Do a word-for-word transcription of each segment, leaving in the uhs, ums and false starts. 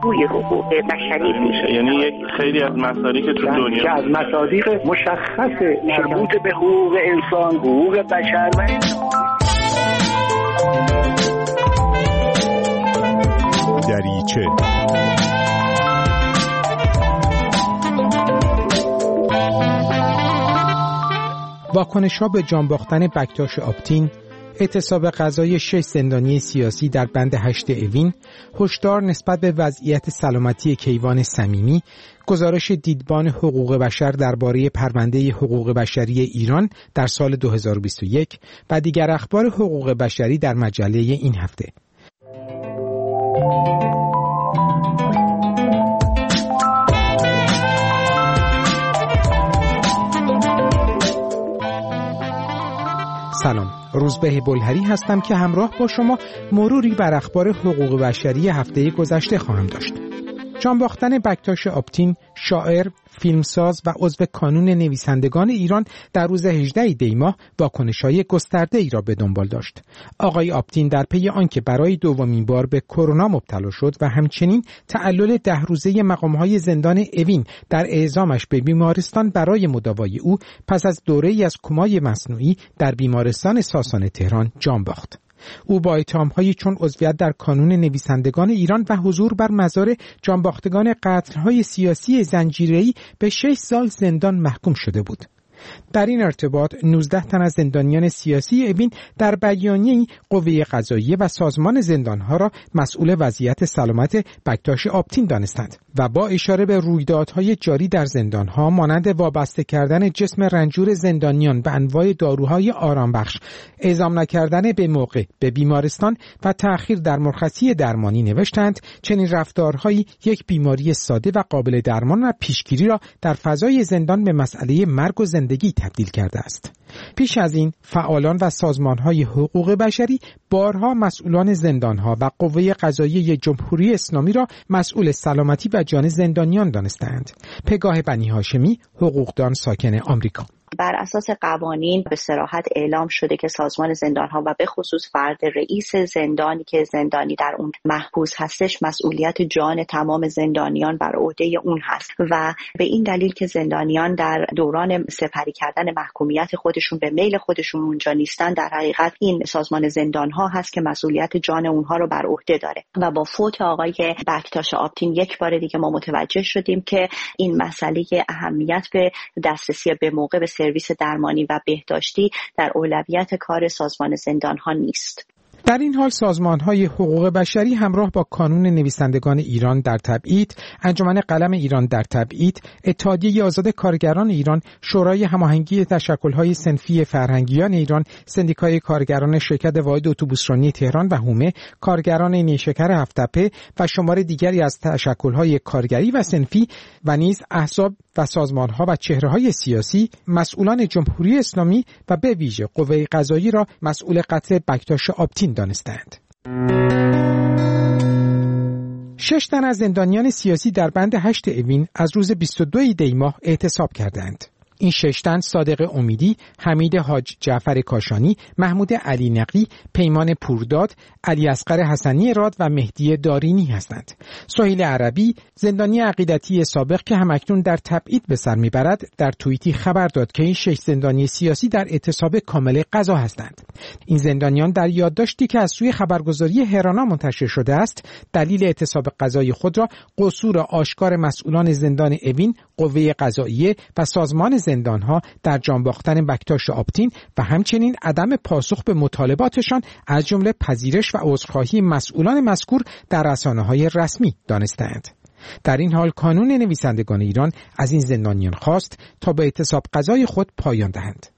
پهلوی حقوق بشری میشه. یعنی یک خیلی از مصادیق که تو دنیا که از مصادیق مشخص مربوط به حقوق انسان، حقوق بشر و دریچه واکنش‌ها به جان باختن بکتاش آپتین، اعتصاب قضای شش زندانی سیاسی در بند هشت اوین، هشدار نسبت به وضعیت سلامتی کیوان صمیمی، گزارش دیدبان حقوق بشر درباره پرونده حقوق بشری ایران در سال دو هزار و بیست و یک و دیگر اخبار حقوق بشری در مجله این هفته. سلام، روزبه بلهری هستم که همراه با شما مروری بر اخبار حقوق بشری هفته گذشته خواهم داشت. جان باختن بکتاش آپتین، شاعر، فیلمساز و عضو کانون نویسندگان ایران در روز هجدهم دی ماه واکنش‌های گسترده ای را به دنبال داشت. آقای آپتین در پی آنکه برای دومین بار به کرونا مبتلا شد و همچنین تعلل ده روزه مقام‌های زندان اوین در اعزامش به بیمارستان برای مداوای او پس از دوره‌ای از کومای مصنوعی در بیمارستان ساسان تهران جان باخت. او با اتهام‌هایی چون عضویت در کانون نویسندگان ایران و حضور بر مزار جانباختگان قتل‌های سیاسی زنجیره‌ای به شش سال زندان محکوم شده بود. در این ارتباط نوزده تن از زندانیان سیاسی اوین در بیانیه‌ای قوه قضاییه و سازمان زندانها را مسئول وضعیت سلامت بکتاش آپتین دانستند و با اشاره به رویدادهای جاری در زندانها مانند وابسته کردن جسم رنجور زندانیان به انواع داروهای آرامبخش، اعزام نکردن به موقع به بیمارستان و تأخیر در مرخصی درمانی نوشتند چنین رفتارهایی یک بیماری ساده و قابل درمان و پیشگیری را در فضای زندان به مسئله مرگ و زندگی تبدیل کرده است. پیش از این فعالان و سازمان‌های حقوق بشری بارها مسئولان زندان‌ها و قوه قضاییه جمهوری اسلامی را مسئول سلامتی و جان زندانیان دانستند. پگاه بنی هاشمی، حقوقدان ساکن آمریکا. بر اساس قوانین به صراحت اعلام شده که سازمان زندان‌ها و به خصوص فرد رئیس زندانی که زندانی در اون محبوس هستش مسئولیت جان تمام زندانیان بر عهده اون هست و به این دلیل که زندانیان در دوران سپری کردن محکومیت خودشون به میل خودشون اونجا نیستن، در حقیقت این سازمان زندان‌ها هست که مسئولیت جان اونها رو بر عهده داره و با فوت آقای بکتاش آپتین یک بار دیگه ما متوجه شدیم که این مسئله اهمیت به دسترسی به موقع به سرویس درمانی و بهداشتی در اولویت کار سازمان زندان‌ها نیست. در این حال سازمان‌های حقوق بشری همراه با کانون نویسندگان ایران در تبعید، انجمن قلم ایران در تبعید، اتحادیه آزاد کارگران ایران، شورای هماهنگی تشکل‌های صنفی فرهنگیان ایران، سندیکای کارگران شرکت واحد اتوبوسرانی تهران و هومه، کارگران نیشکر هفت‌تپه و شمار دیگری از تشکل‌های کارگری و صنفی و نیز احزاب و سازمان‌ها و چهره‌های سیاسی، مسئولان جمهوری اسلامی و به ویژه قوه قضاییه را مسئول قتل بکتاش آپتین دانستند. شش تن از زندانیان سیاسی در بند هشت اوین از روز بیست و دوم دی ماه اعتصاب کردند. این شش تن صادق امیدی، حمید حاج جعفر کاشانی، محمود علی نقی، پیمان پورداد، علی اصغر حسنی راد و مهدی دارینی هستند. سهیل عربی، زندانی عقیدتی سابق که همکنون در تبعید به سر میبرد، در توییتی خبر داد که این شش زندانی سیاسی در اعتصاب کامل قضا هستند. این زندانیان در یادداشتی که از سوی خبرگزاری هرانا منتشر شده است، دلیل اعتصاب قضایی خود را قصور آشکار مسئولان زندان اوین، قوه قضاییه و سازمان زندان‌ها در جان باختن بکتاش آپتین و همچنین عدم پاسخ به مطالباتشان از جمله پذیرش و عذرخواهی مسئولان مذکور در رسانه‌های رسمی دانستند. در این حال کانون نویسندگان ایران از این زندانیان خواست تا به اعتصاب قضای خود پایان دهند.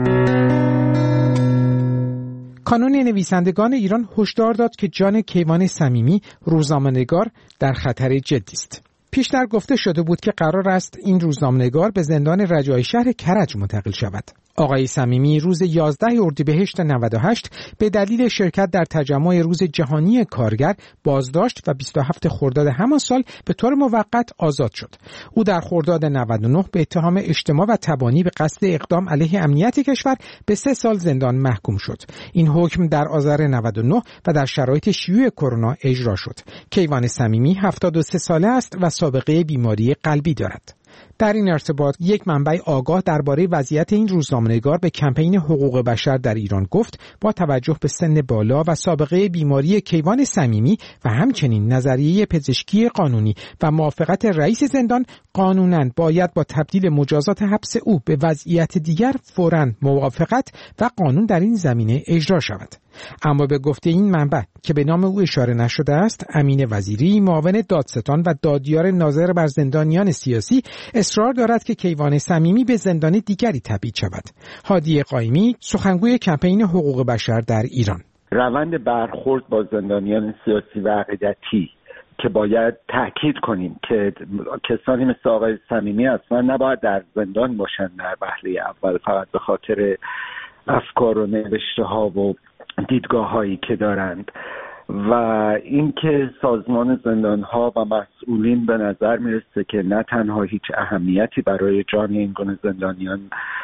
کانون نویسندگان ایران هشدار داد که جان کیوان صمیمی، روزنامه‌نگار، در خطر جدی است. پیشتر گفته شده بود که قرار است این روزنامه‌نگار به زندان رجایی شهر کرج منتقل شود. آقای صمیمی روز یازده اردیبهشت نود و هشت به دلیل شرکت در تجمع روز جهانی کارگر بازداشت و بیست و هفتم خرداد همان سال به طور موقت آزاد شد. او در خرداد نود و نه به اتهام اجتماع و تبانی به قصد اقدام علیه امنیت کشور به سه سال زندان محکوم شد. این حکم در آذر نود و نه و در شرایط شیوع کرونا اجرا شد. کیوان صمیمی هفتاد و سه ساله است و سابقه بیماری قلبی دارد. در این ارتباط یک منبع آگاه درباره وضعیت این روزنامه‌نگار به کمپین حقوق بشر در ایران گفت با توجه به سن بالا و سابقه بیماری کیوان صمیمی و همچنین نظریه پزشکی قانونی و موافقت رئیس زندان، قانوناً باید با تبدیل مجازات حبس او به وضعیت دیگر فوراً موافقت و قانون در این زمینه اجرا شود. اما به گفته این منبع که به نام او اشاره نشده است، امین وزیری معاون دادستان و دادیار ناظر بر زندانیان سیاسی اصرار دارد که کیوان صمیمی به زندان دیگری تبعید شود. هادی قائمی سخنگوی کمپین حقوق بشر در ایران: روند برخورد با زندانیان سیاسی و عقیدتی که باید تأکید کنیم که کسانی مثل آقای صمیمی اصلا نباید در زندان باشند در وهله اول، فقط به خاطر افکار و نوشته ها و دیدگاه هایی که دارند، و اینکه سازمان زندان ها و مسئولین به نظر میرسه که نه تنها هیچ اهمیتی برای جان این گونه زندانیان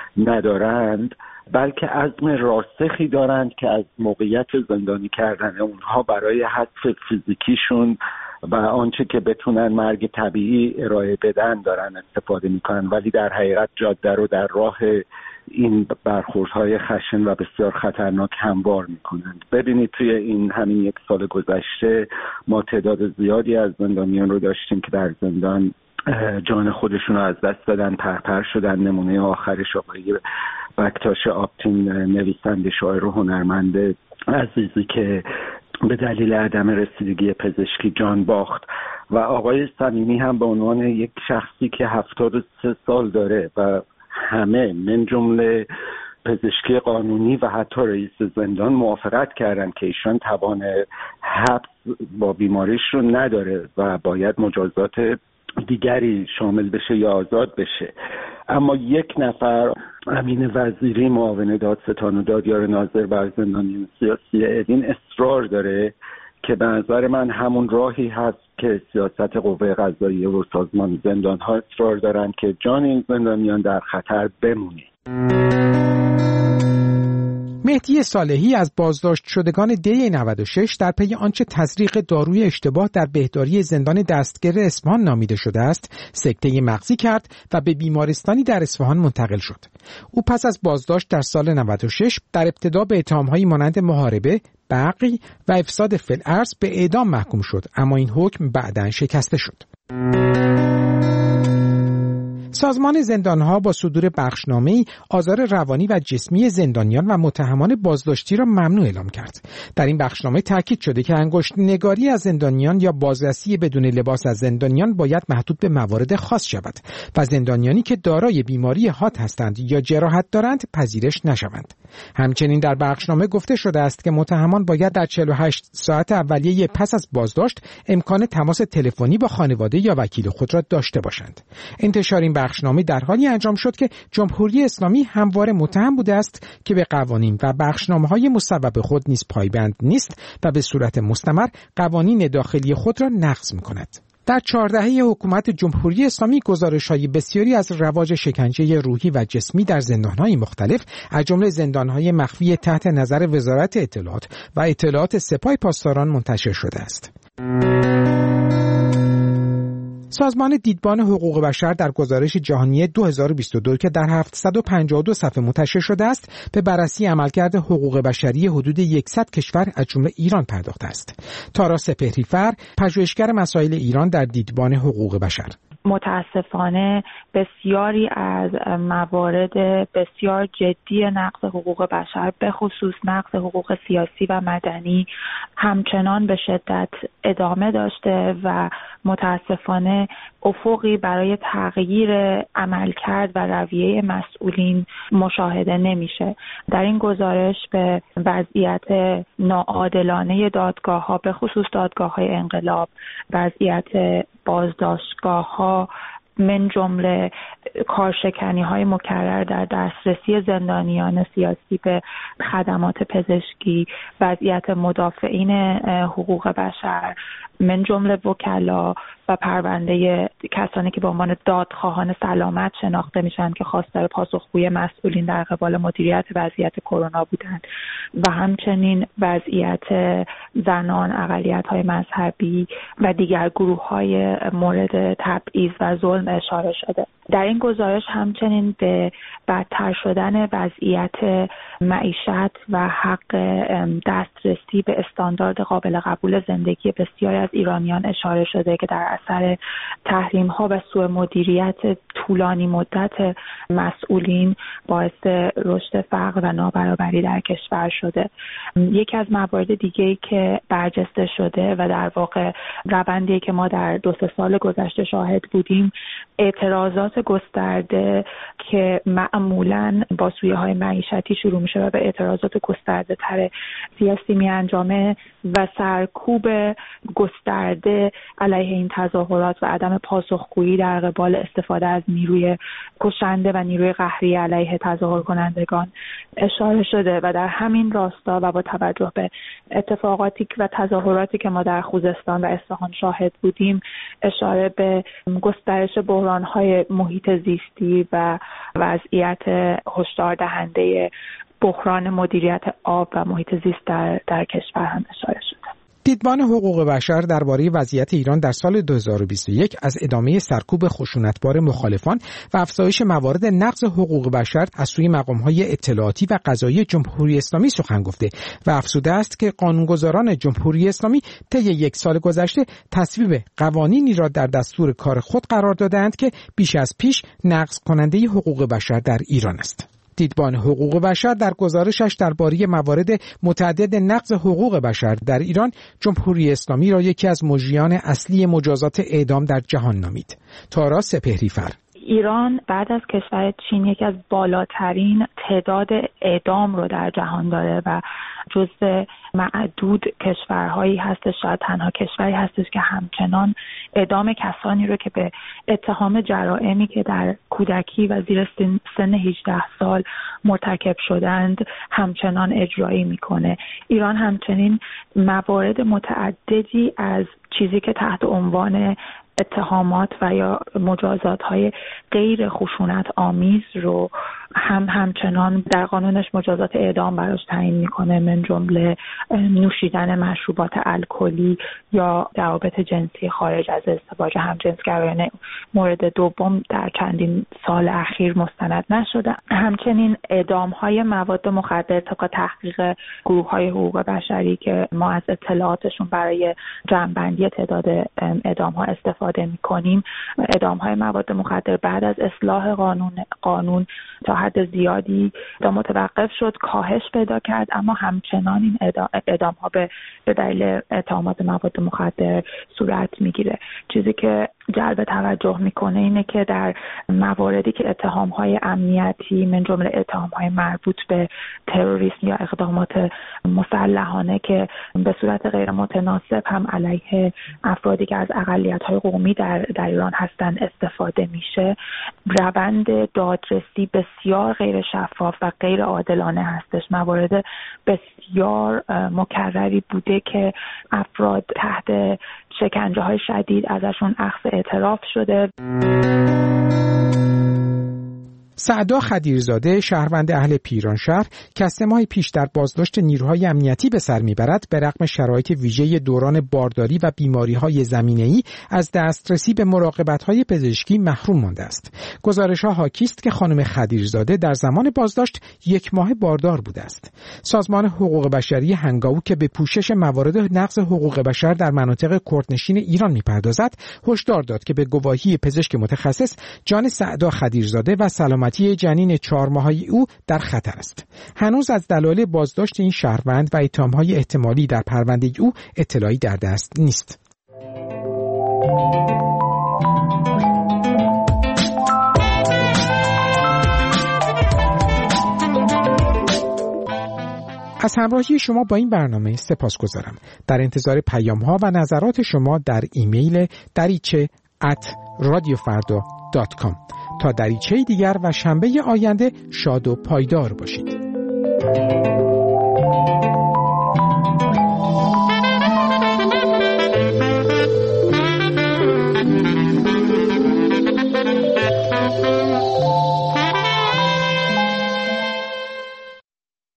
ندارند، بلکه عزم راسخی دارند که از موقعیت زندانی کردن اونها برای حذف فیزیکیشون و آنچه که بتونن مرگ طبیعی ارائه بدن دارن استفاده میکنن، ولی در حقیقت جاده رو در راه این برخوردهای خشن و بسیار خطرناک هموار میکنند. ببینید توی این همین یک سال گذشته ما تعداد زیادی از زندانیان رو داشتیم که در زندان جان خودشون رو از دست دادن، پرپر شدن. نمونه آخرش آقای بکتاش آپتین، نویسنده شاعر و هنرمند عزیزی که به دلیل عدم رسیدگی پزشکی جان باخت، و آقای صمیمی هم به عنوان یک شخصی که هفتاد و سه سال داره و همه من جمله پزشکی قانونی و حتی رئیس زندان موافقت کردن که ایشان توان حبس با بیماریش رو نداره و باید مجازات دیگری شامل بشه یا آزاد بشه. اما یک نفر، امین وزیری معاون دادستان و دادیار ناظر بر زندانیان سیاسی اوین، اصرار داره که به نظر من همون راهی هست که سیاست قوه قضاییه و سازمان زندان ها اصرار دارن که جان این زندانیان در خطر بمونه. مهدی صالحی از بازداشت شدگان دی نود و شش در پی آنچه تزریق داروی اشتباه در بهداری زندان دستگیر اصفهان نامیده شده است، سکته مغزی کرد و به بیمارستانی در اصفهان منتقل شد. او پس از بازداشت در سال نود و شش در ابتدا به اتهام‌هایی مانند محاربه، بغی و افساد فی‌الارض به اعدام محکوم شد، اما این حکم بعداً شکسته شد. سازمان زندانها با صدور بخشنامه‌ای آزار روانی و جسمی زندانیان و متهمان بازداشتی را ممنوع اعلام کرد. در این بخشنامه تاکید شده که انگشت نگاری از زندانیان یا بازرسی بدون لباس از زندانیان باید محدود به موارد خاص شود و زندانیانی که دارای بیماری حاد هستند یا جراحت دارند پذیرش نشوند. همچنین در بخشنامه گفته شده است که متهمان باید در چهل و هشت ساعت اولیه پس از بازداشت امکان تماس تلفنی با خانواده یا وکیل خود را داشته باشند. انتشار این بخشنامه در حالی انجام شد که جمهوری اسلامی همواره متهم بوده است که به قوانین و بخشنامه‌های مصوب خود نیز پایبند نیست و به صورت مستمر قوانین داخلی خود را نقض می‌کند. در چهار دهه حکومت جمهوری اسلامی گزارش‌های بسیاری از رواج شکنجه روحی و جسمی در زندان‌های مختلف، از جمله زندان‌های مخفی تحت نظر وزارت اطلاعات و اطلاعات سپاه پاسداران منتشر شده است. سازمان دیدبان حقوق بشر در گزارش جهانی دو هزار و بیست و دو که در هفتصد و پنجاه و دو صفحه منتشر شده است، به بررسی عملکرد حقوق بشری حدود صد کشور از جمله ایران پرداخته است. تارا سپهری‌فر، پژوهشگر مسائل ایران در دیدبان حقوق بشر: متاسفانه بسیاری از موارد بسیار جدی نقض حقوق بشر، به خصوص نقض حقوق سیاسی و مدنی، همچنان به شدت ادامه داشته و متاسفانه افقی برای تغییر عملکرد و رویه مسئولین مشاهده نمیشه. در این گزارش به وضعیت ناعادلانه دادگاه‌ها، به خصوص دادگاه‌های انقلاب، وضعیت بازداشتگاه‌ها من جمله کارشکنی‌های مکرر در دسترسی زندانیان سیاسی به خدمات پزشکی، وضعیت مدافعین حقوق بشر من جمله وکلا و پرونده کسانی که به عنوان دادخواهان سلامت شناخته میشن که خواستار پاسخگویی مسئولین در قبال مدیریت وضعیت کرونا بودند و همچنین وضعیت زنان، اقلیت‌های مذهبی و دیگر گروه‌های مورد تبعیض و ظلم اشاره شده. در این گزارش همچنین به بدتر شدن وضعیت معیشت و حق دسترسی به استاندارد قابل قبول زندگی بسیاری از ایرانیان اشاره شده که در اثر تحریم‌ها و سوء مدیریت طولانی مدت مسئولین باعث رشد فقر و نابرابری در کشور شده. یکی از موارد دیگه‌ای که برجسته شده و در واقع روندی که ما در دو سه سال گذشته شاهد بودیم، اعتراضات گسترده که معمولاً با سویه‌های معیشتی شروع میشه و به اعتراضات گسترده تر سیاسی می انجامه و سرکوب گسترده علیه این تظاهرات و عدم پاسخگویی در قبال استفاده از نیروی کشنده و نیروی قهری علیه تظاهر کنندگان اشاره شده و در همین راستا و با توجه به اتفاقاتی و تظاهراتی که ما در خوزستان و اصفهان شاهد بودیم، اشاره به گسترش بحران‌های محیط زیستی و وضعیت هشدار دهنده بحران مدیریت آب و محیط زیست در, در کشور هم اشاره شده. دیدبان حقوق بشر درباره وضعیت ایران در سال دو هزار و بیست و یک از ادامه سرکوب خشونتبار مخالفان و افزایش موارد نقض حقوق بشر از سوی مقام‌های اطلاعاتی و قضایی جمهوری اسلامی سخن گفته و افزوده است که قانونگذاران جمهوری اسلامی طی یک سال گذشته تصویب قوانینی را در دستور کار خود قرار دادند که بیش از پیش نقض کننده حقوق بشر در ایران است. دیدبان حقوق بشر در گزارشش درباره موارد متعدد نقض حقوق بشر در ایران، جمهوری اسلامی را یکی از مجریان اصلی مجازات اعدام در جهان نامید. تارا سپهری‌فر: ایران بعد از کشور چین یکی از بالاترین تعداد اعدام رو در جهان داره و جزو معدود کشورهایی هستش، شاید تنها کشوری هستش که همچنان اعدام کسانی رو که به اتهام جرائمی که در کودکی و زیر سن هجده سال مرتکب شدند همچنان اجرایی میکنه. ایران همچنین موارد متعددی از چیزی که تحت عنوان اتهامات و یا مجازات‌های غیر خشونت آمیز رو هم همچنان در قانونش مجازات اعدام براش تعیین میکنه، من جمله نوشیدن مشروبات الکلی یا روابط جنسی خارج از ازدواج همجنسگرایانه مورد دوم در چندین سال اخیر مستند نشده. همچنین اعدام‌های مواد مخدر طبق تحقیق گروه‌های حقوق بشری که ما از اطلاعاتشون برای جمع‌بندی تعداد اعدام‌ها استفاده می‌کنیم، اعدام‌های مواد مخدر بعد از اصلاح قانون قانون تا حد زیادی متوقف شد، کاهش پیدا کرد، اما همچنان این اعدام‌ها به دلیل اتهامات مواد مخدر صورت میگیره. چیزی که جلب توجه میکنه اینه که در مواردی که اتهام‌های امنیتی من جمله اتهام‌های مربوط به تروریسم یا اقدامات مسلحانه که به صورت غیر متناسب هم علیه افرادی که از اقلیت‌های قومی در در ایران هستن استفاده میشه، روند دادرسی بسیار غیر شفاف و غیر عادلانه هستش. موارد بسیار مکرری بوده که افراد تحت شکنجه‌های شدید ازشون اخذ اعتراف شده. سعدا خدیرزاده، شهروند اهل پیرانشهر که از سه ماه پیش در بازداشت نیروهای امنیتی به سر میبرد، به رغم شرایط ویژه دوران بارداری و بیماری‌های زمینه‌ای از دسترسی به مراقبت‌های پزشکی محروم مانده است. گزارش‌ها حاکی است که خانم خدیرزاده در زمان بازداشت یک ماه باردار بوده است. سازمان حقوق بشری هنگاو که به پوشش موارد نقض حقوق بشر در مناطق کردنشین ایران می‌پردازد، هشدار داد که به گواهی پزشک متخصص جان سعدا خدیرزاده و سلامتی جنین چهار ماهه او در خطر است. هنوز از دلایل بازداشت این شهروند و اتهام‌های احتمالی در پرونده او اطلاعی در دست نیست. از همراهی شما با این برنامه سپاسگزارم. در انتظار پیام‌ها و نظرات شما در ایمیل دریچه ات رادیو فردا دات کام. تا دریچه دیگر و شنبه آینده شاد و پایدار باشید.